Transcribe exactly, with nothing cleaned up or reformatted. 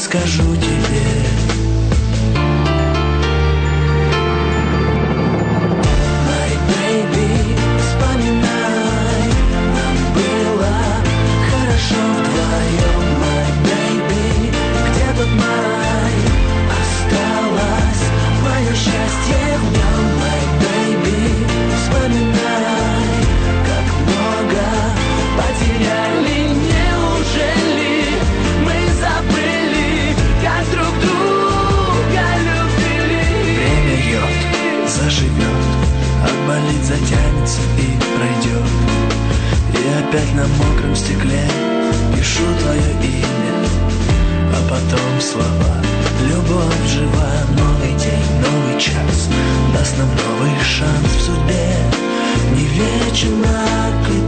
скажу тебе. My baby, вспоминай, нам было хорошо вдвоем. My baby, где тот май? Осталось мое счастье в нем. My baby, вспоминай, как много потеряли. Неужели мы забыли, как друг друга любили? Время бьет, заживет, отболит, затянется и пройдет. И опять на мокром стекле пишу твое имя, а потом слова. Любовь жива, новый день, новый час даст нам новый шанс в судьбе. Не вечен мрак и